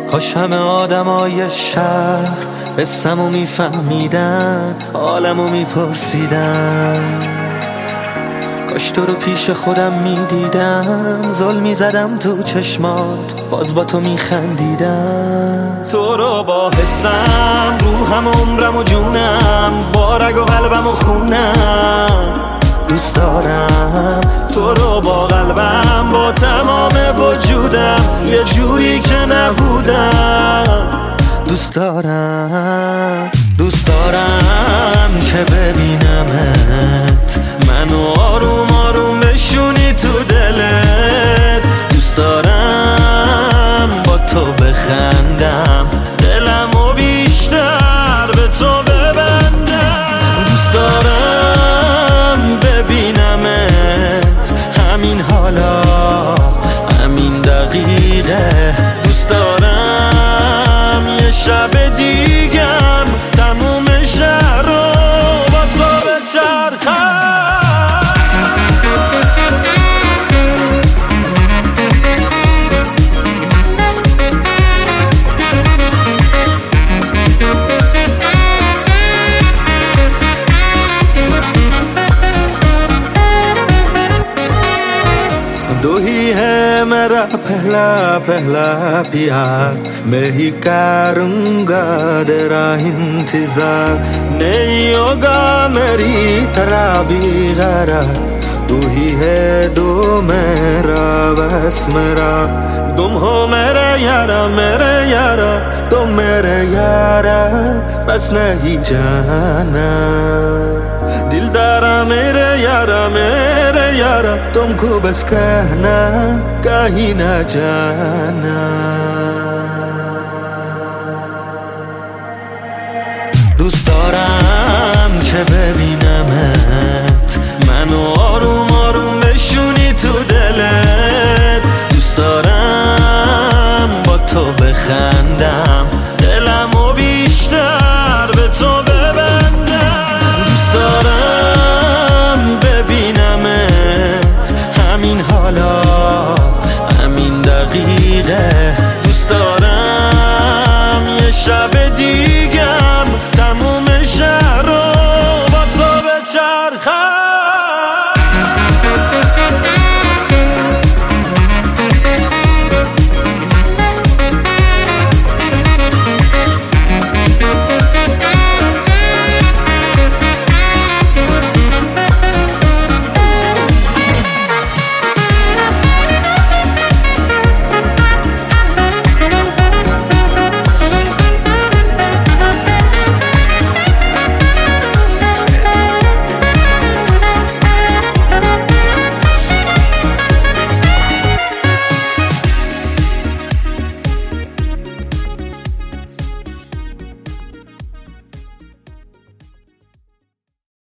کاش همه آدمای شهر قصه‌مو میفهمیدن، حالمو میپرسیدن. کاش تو رو پیش خودم میدیدم، ظلم میزدم تو چشمات، باز با تو میخندیدم. تو رو با حسم، روحم و عمرم و جونم، با رگ و قلبم و خونم دوست دارم. تو رو با قلبم، با تمام وجودم، یه جوری که نبودم دوست دارم. دوست دارم که ببینمت، منو آروم آروم بشونی تو دلت. دوست دارم با تو بخندم، دلمو بیشتر به تو ببندم. دوست دارم ببینمت همین حالا، همین دقیقه. دوست دارم یه شب دیگم تموم شهر رو با تو بچرخم. दो ही है मेरा पहला पहला प्यार, मैं ही करूँगा तेरा इंतजार। नहीं होगा मेरी तरह भी गरार, तू ही है दो मेरा बस मेरा। तुम हो मेरे यारा मेरे यारा, तुम मेरे यारा बस नहीं जाना। दिलदारा मेरे यारा तुमको बस कहना, कहीं ना जाना। دوست دارم که ببینمت، منو آروم آروم بشونی تو دلت. دوست دارم با تو بخندم، دلمو بیشتر به تو ببندم. دوست دارم ببینمت همین حالا، همین دقیقه.